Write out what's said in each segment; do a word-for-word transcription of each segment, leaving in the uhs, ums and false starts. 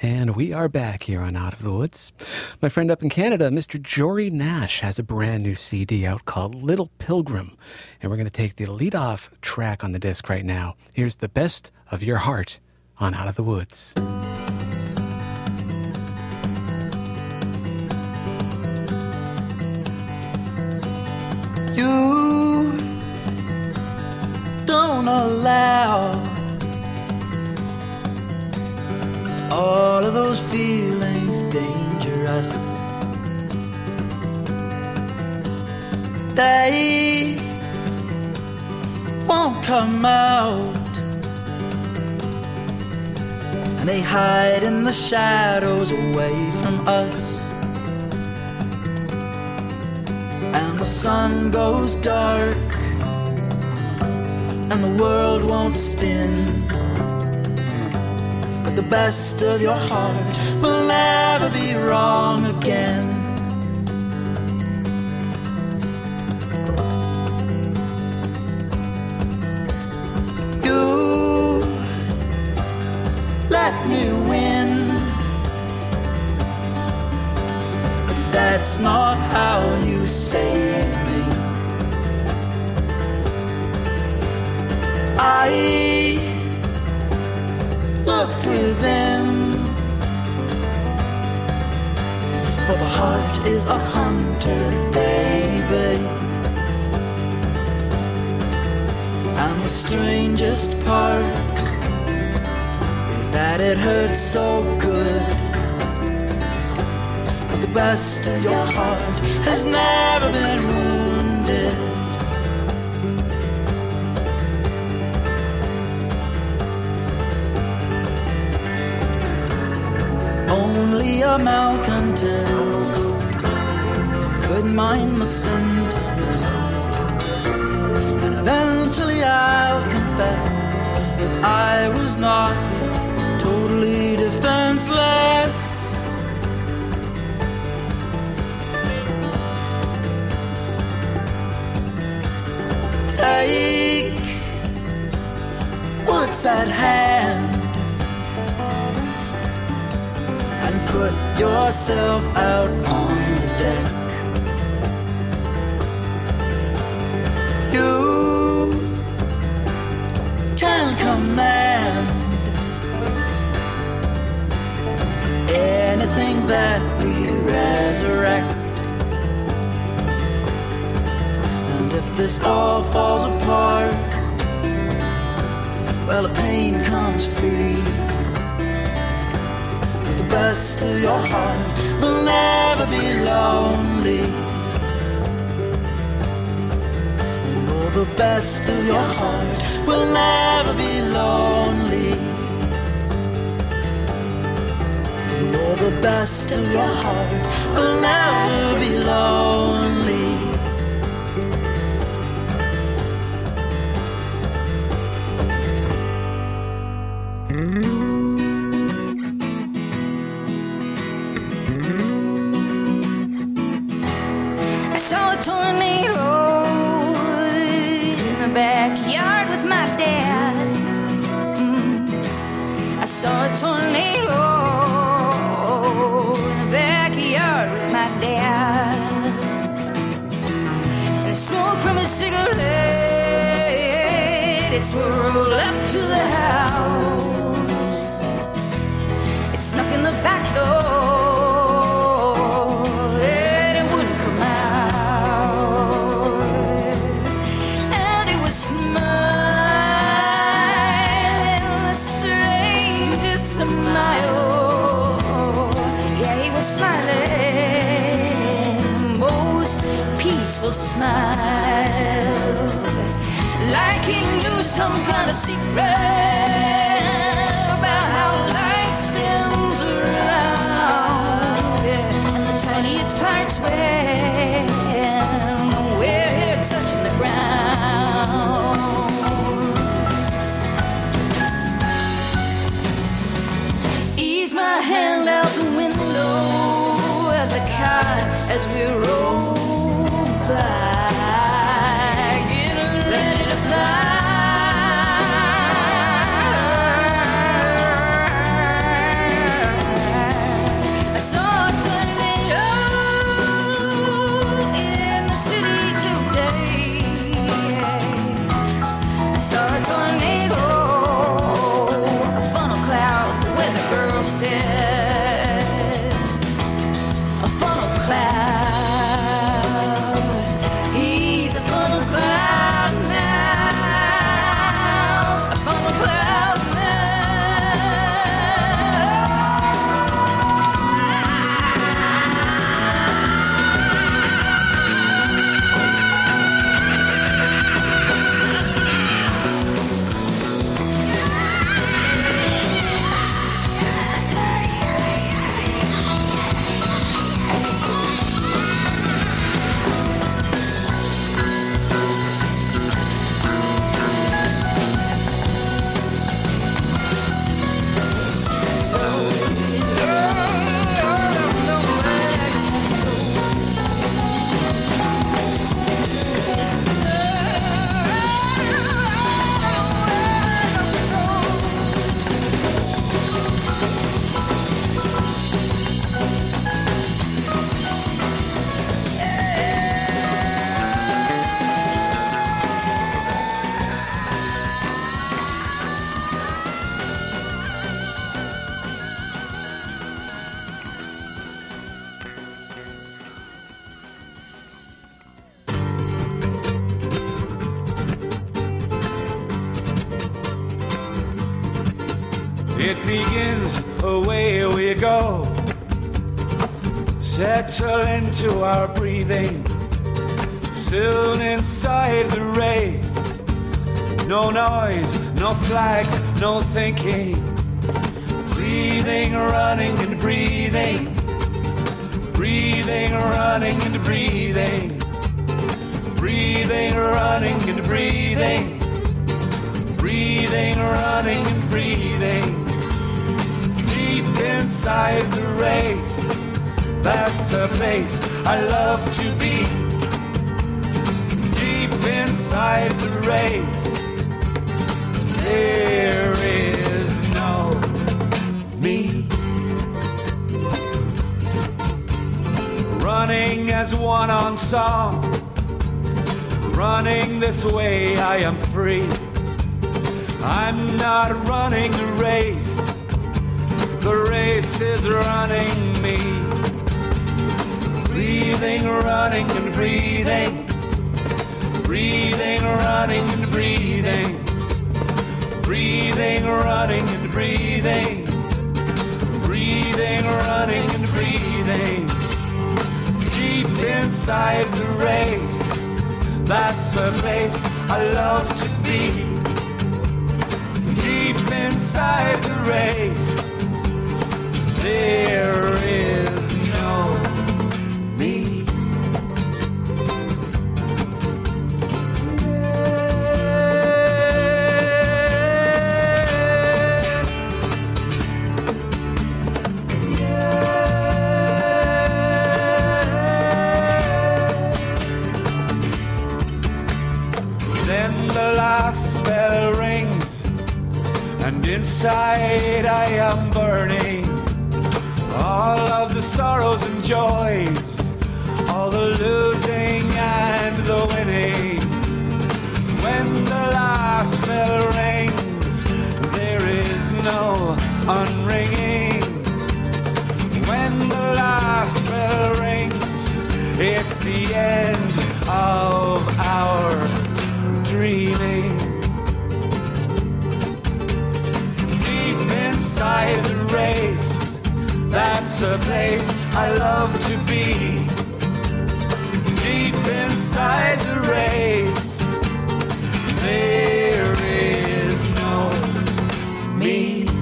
And we are back here on Out of the Woods. My friend up in Canada, Mister Jory Nash, has a brand new C D out called Little Pilgrim. And we're going to take the lead-off track on the disc right now. Here's The Best of Your Heart on Out of the Woods. You don't allow all of those feelings dangerous. They won't come out, and they hide in the shadows away from us. And the sun goes dark, and the world won't spin, but the best of your heart will never be wrong again. You let me win, but that's not how you save me. I looked within, for the heart is a hunter, baby. And the strangest part is that it hurts so good, but the best of your heart has never been wounded. Only a malcontent could mind the sentiment, and eventually I'll confess that I was not totally defenseless. Take what's at hand and put yourself out on the deck. You can command anything that we resurrect. And if this all falls apart, well, the pain comes free. The best of your heart will never be lonely. No, the best of your heart will never be lonely. No, the best of your heart will never be lonely. I saw a tornado in the backyard with my dad. Mm. I saw a tornado in the backyard with my dad. And smoke from a cigarette, it swirled up to the house. It snuck in the back door. Smile like he knew some kind of secret about how life spins around, yeah. And the tiniest parts when we're here touching the ground. Ease my hand out the window of the car as we roll back, getting ready to fly. said, a funnel cloud. He's a funnel cloud now, a funnel cloud It begins, away we go. Settle into our breathing. Soon inside the race. No noise, no flags, no thinking. Breathing, running and breathing. Breathing, running and breathing. Breathing, running and breathing. Breathing, running and breathing. Deep inside the race, that's a place I love to be. Deep inside the race, there is no me. Running as one on song. Running this way, I am free. I'm not running the race. The race is running me. Breathing, running and breathing. Breathing, running and breathing. Breathing, running and breathing. Breathing, running and breathing. Deep inside the race, that's a place I love to be. Deep inside the race, there is no me. Then the last bell rings, and inside I am burning. All of the sorrows and joys, all the losing and the winning. When the last bell rings, there is no unringing. When the last bell rings, it's the end of our dreaming. Deep inside the race, that's a place I love to be. Deep inside the race, there is no me.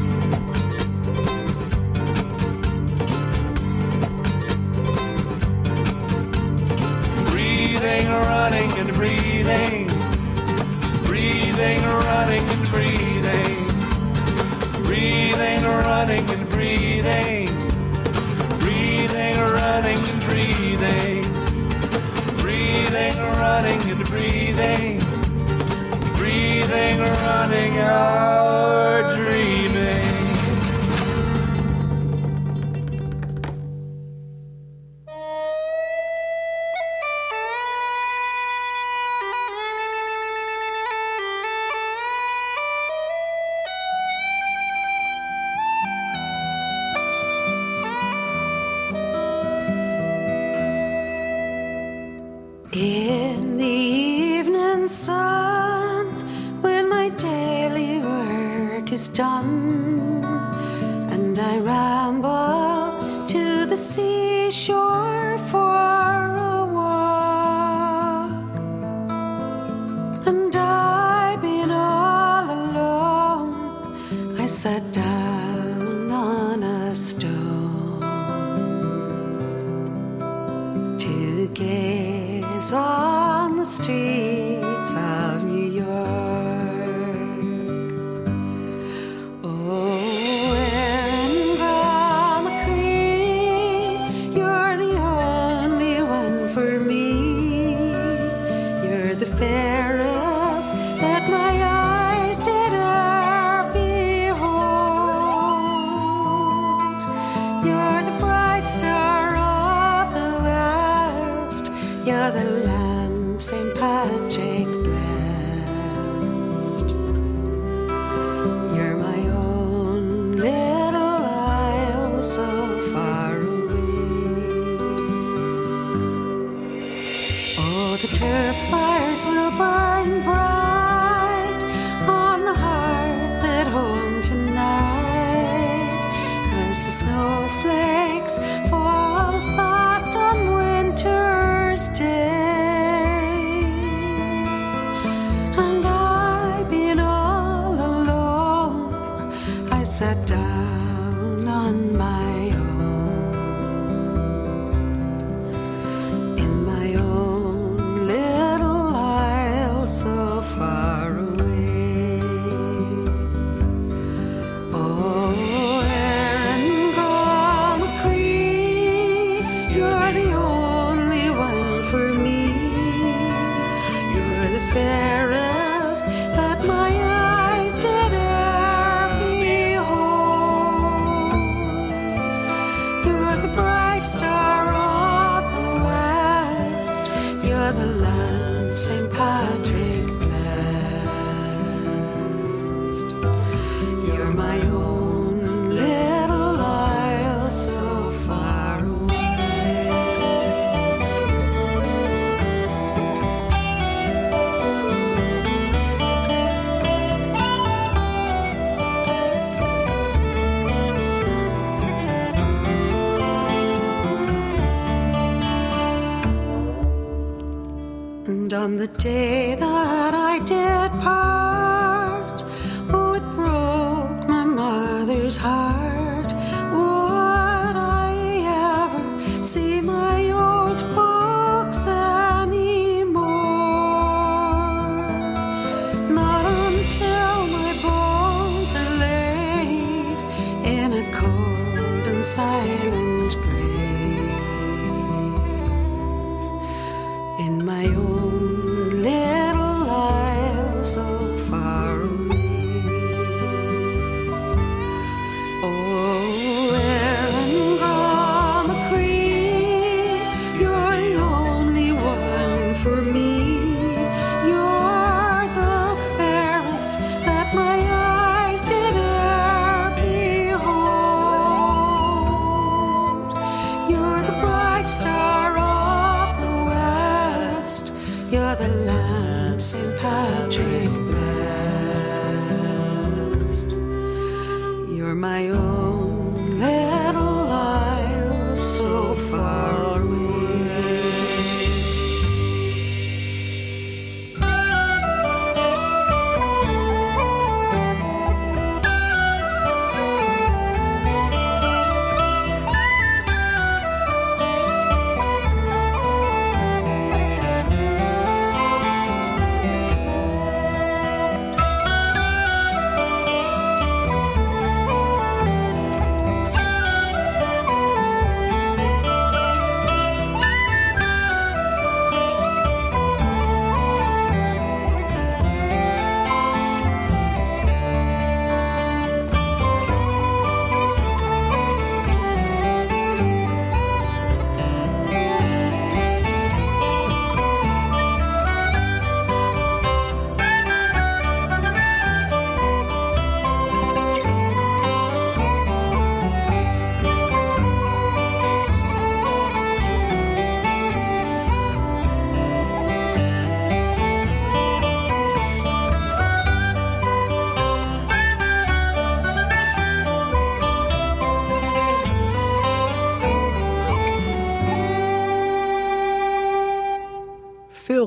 Breathing, running and breathing. Breathing, running and breathing. Breathing, running and breathing. Breathing, running and breathing. Breathing, running and breathing. Breathing, running, our dreaming. ramble to the seashore for a walk, and I've been all alone. I sat down on a stone to gaze on the streets of New York. Oh, Erin Brahma Cree, you're the only one for me. You're the fairest that my eyes did e'er behold. You're the bright star of the west. You're the land Saint Patrick blessed. You're my own little isle so far away. Oh, the turf fires will burn bright on the hearth at home tonight as the snowflakes fall fast on winter's day. And I've been all alone. I sat down on my own in my own little isle so far away. Oh, Erin Brahma Cree, you're the only one for me. You're the fairest that my eyes did e'er behold. You're the bright star of the west. You're the land Saint Patrick blessed. You're my own little isle so far away. And on the day that I did part, oh, it broke my mother's heart. Would I ever see my old folks anymore? Not until my bones are laid in a cold and silent grave in my own little isle so far away. Oh, Erin Brahma Cree, you're the only one for me. You're the fairest that my eyes did e'er behold.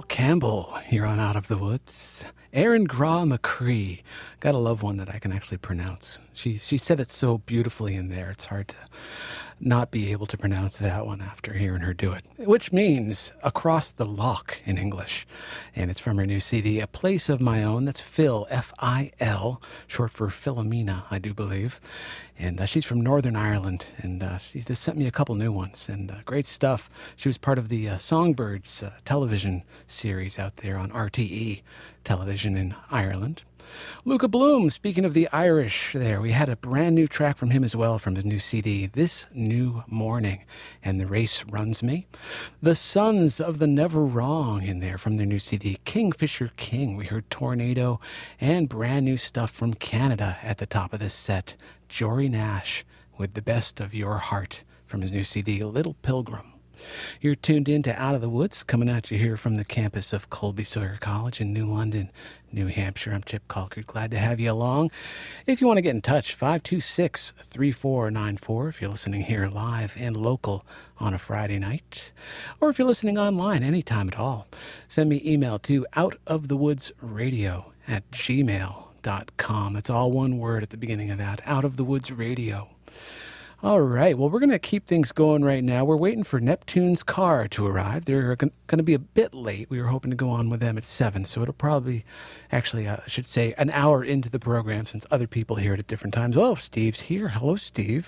Campbell here on Out of the Woods. Erin Graw McCree. Gotta love one that I can actually pronounce. She she said it so beautifully in there. It's hard to not be able to pronounce that one after hearing her do it. Which means Across the Loch in English. And it's from her new C D, A Place of My Own. That's Phil, F I L, short for Philomena, I do believe. And uh, she's from Northern Ireland, and uh, she just sent me a couple new ones, and uh, great stuff. She was part of the uh, Songbirds uh, television series out there on R T E television in Ireland. Luca Bloom, speaking of the Irish there, we had a brand new track from him as well from his new C D, This New Morning, and The Race Runs Me. The Sons of the Never Wrong in there from their new C D, Kingfisher King. We heard Tornado and brand new stuff from Canada at the top of this set. Jory Nash with The Best of Your Heart from his new C D, Little Pilgrim. You're tuned in to Out of the Woods, coming at you here from the campus of Colby Sawyer College in New London, New Hampshire. I'm Chip Colkert. Glad to have you along. If you want to get in touch, five two six, three four nine four if you're listening here live and local on a Friday night. Or if you're listening online anytime at all, send me email to outofthewoodsradio at gmail dot com. It's all one word at the beginning of that, Out of the Woods Radio. All right, well, we're going to keep things going right now. We're waiting for Neptune's car to arrive. They're going to be a bit late. We were hoping to go on with them at seven, so it'll probably, actually, uh, I should say, an hour into the program since other people hear it at different times. Oh, Steve's here. Hello, Steve.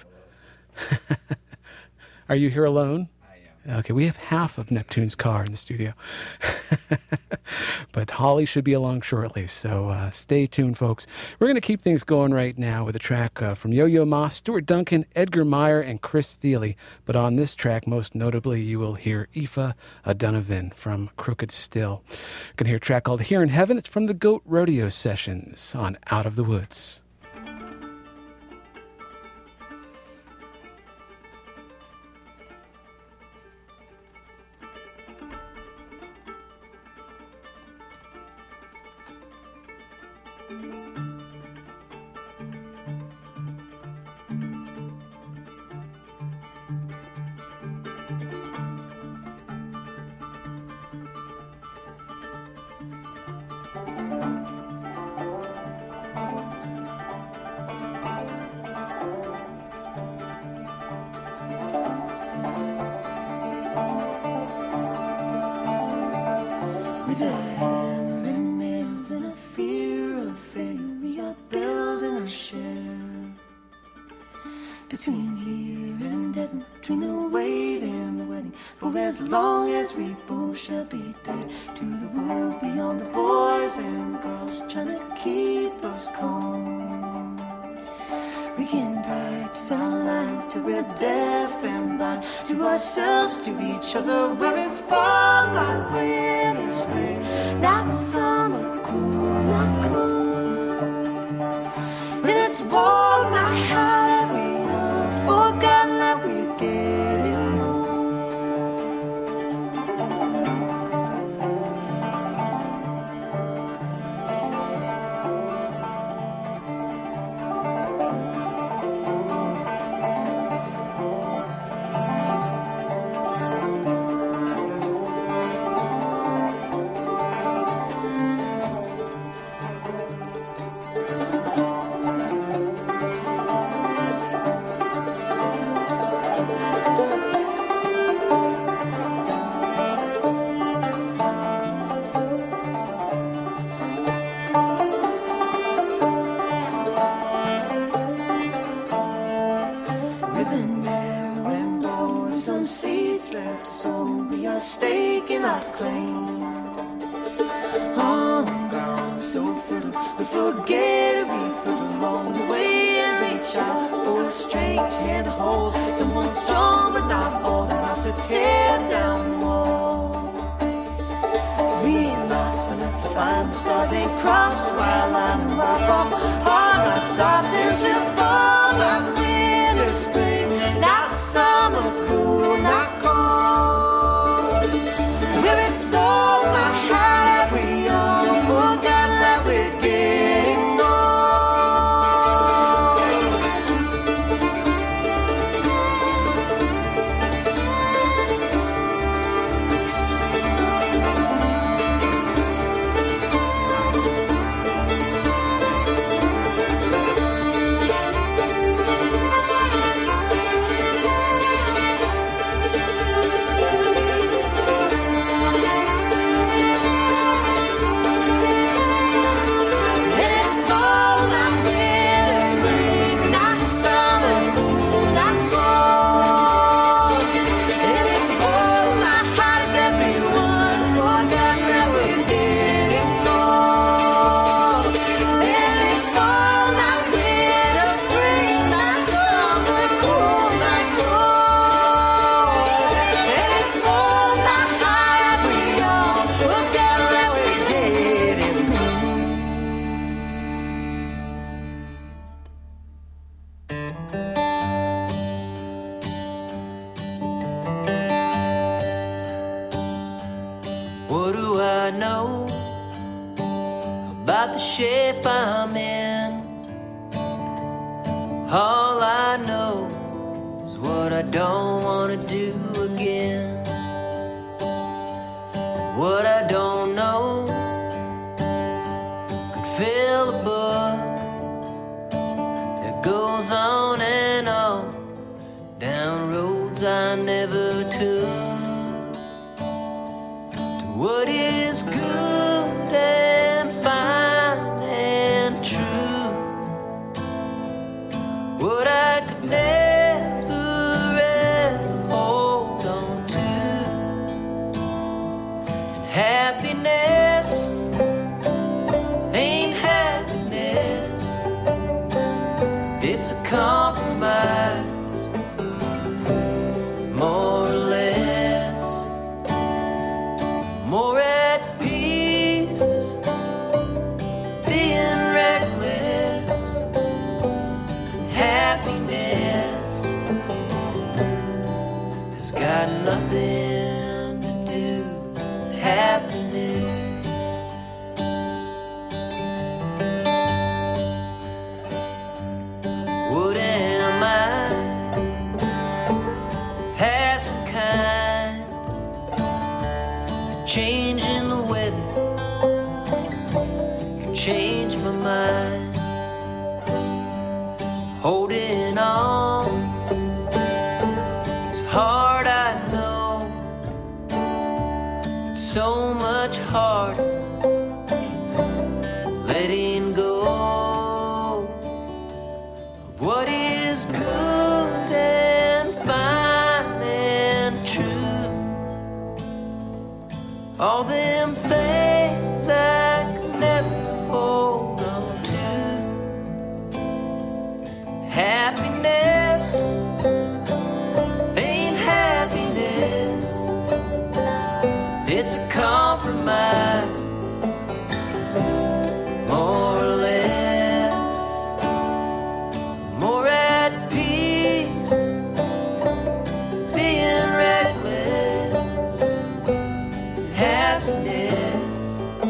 Are you here alone? Okay, we have half of Neptune's car in the studio. But Holly should be along shortly, so uh, stay tuned, folks. We're going to keep things going right now with a track uh, from Yo-Yo Ma, Stuart Duncan, Edgar Meyer, and Chris Thiele. But on this track, most notably, you will hear Aoife O'Donovan from Crooked Still. You're going to hear a track called Here in Heaven. It's from the Goat Rodeo Sessions on Out of the Woods. With a hammer and nails and a fear of failure, we are building a shell between here and heaven, between the wait and the wedding. For as long as we both shall be dead to the world beyond, the boys and the girls trying to keep us calm. We can practice our lines till we're deaf and blind, to ourselves, to each other, where it's fall, not winter, spring, not summer, cool, not cold. When it's warm, not hot, we all forgotten that we're getting old. Staking our claim on the ground so fertile, we forget it, we fertile along the way and reach out for a strange hand to hold, someone strong but not bold enough to tear down the wall. Cause we ain't lost enough to find the stars, ain't crossed the wild line, and my fall hard, not soft into fall, not winter, spring, not summer, cool, not cold. Where it's all not high, we all forgot that we're getting old. about the shape I'm in. All I know is what I don't want to do again. What I don't know could fill a book that goes on and on down roads I never took. To what is good and fine and true, what I could never ever hold on to. And happiness ain't happiness, it's a compromise, more or less. More at peace, being reckless. Happiness has got nothing to do with happiness. What am I? Passing kind, changing the weather can change my mind. Holding on is hard, I know. It's so much harder letting go of what is good and fine and true. All them things I could never hold on to. Happiness ain't happiness, it's a compromise, more or less. More at peace, being reckless. Happiness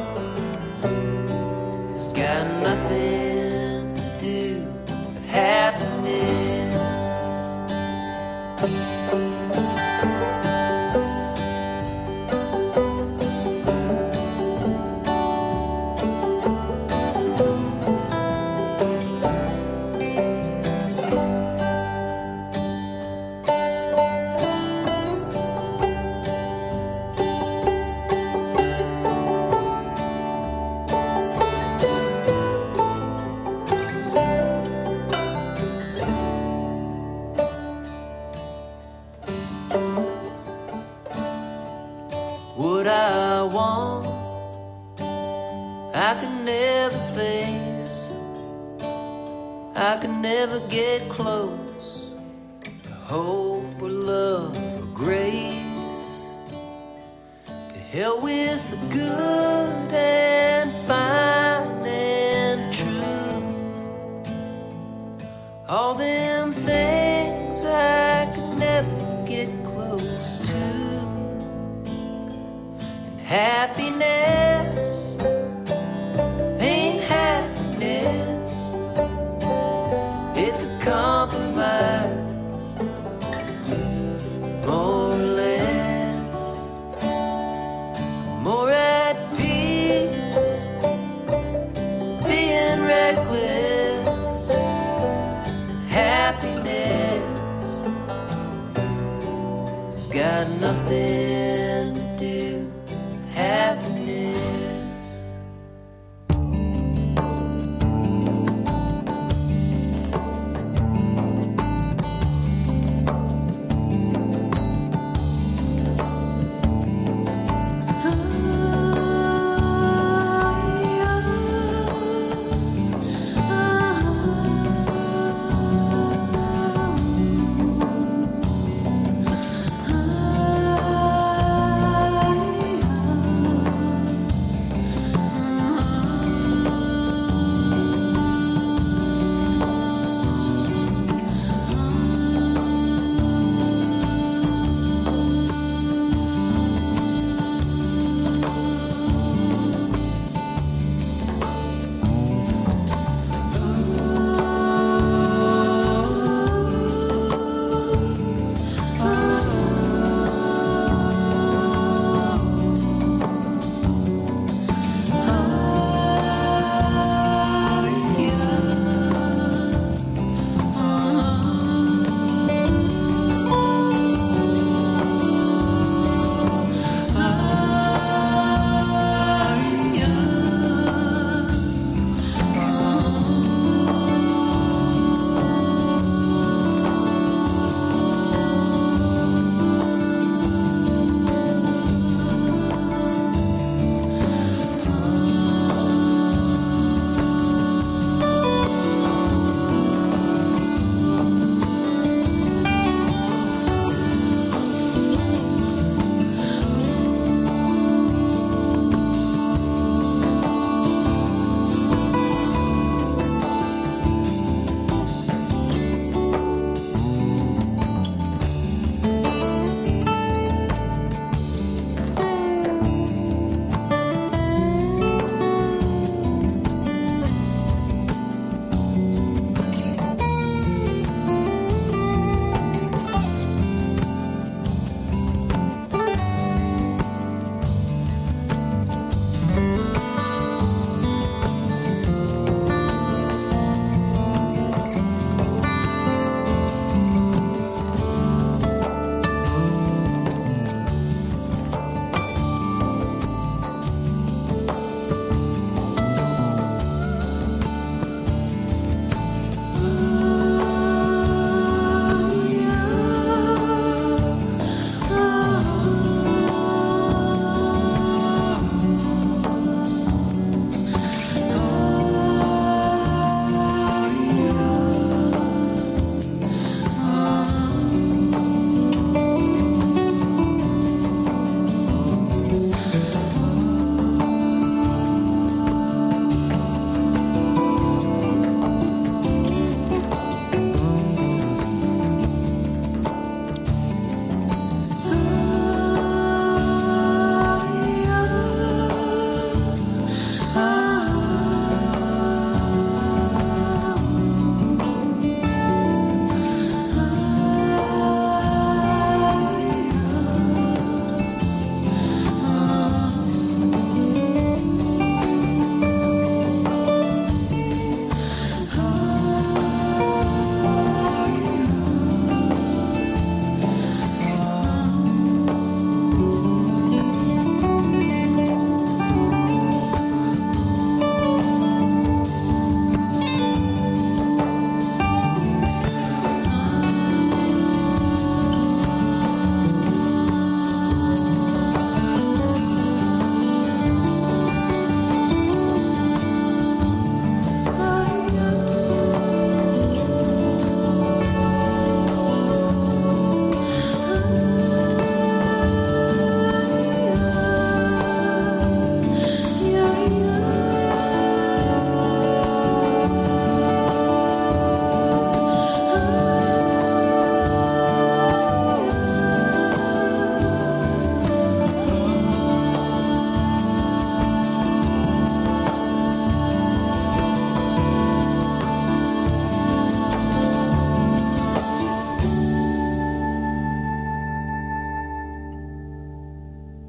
has got nothing to do with happiness. What I want, I could never face. I could never get close to hope or love or grace. To hell with the good and fine and true. All them things I could never get close to. Happiness ain't happiness, it's a compromise, more or less. More at peace, being reckless. Happiness has got nothing to do with happiness. Ah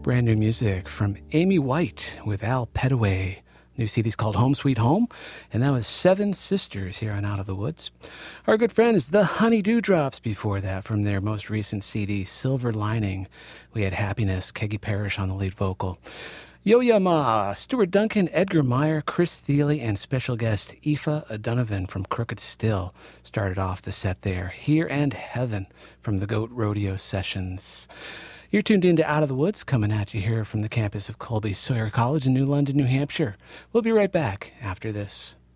Brand new music from Amy White with Al Petaway. New C D's called Home Sweet Home, and that was Seven Sisters here on Out of the Woods. Our good friends, the Honey Dewdrops, before that, from their most recent C D, Silver Lining. We had Happiness, Keggy Parrish on the lead vocal. Yo-Ya Ma, Stuart Duncan, Edgar Meyer, Chris Thiele, and special guest Aoife O'Donovan from Crooked Still started off the set there. Here and Heaven from the Goat Rodeo Sessions. You're tuned into Out of the Woods, coming at you here from the campus of Colby Sawyer College in New London, New Hampshire. We'll be right back after this.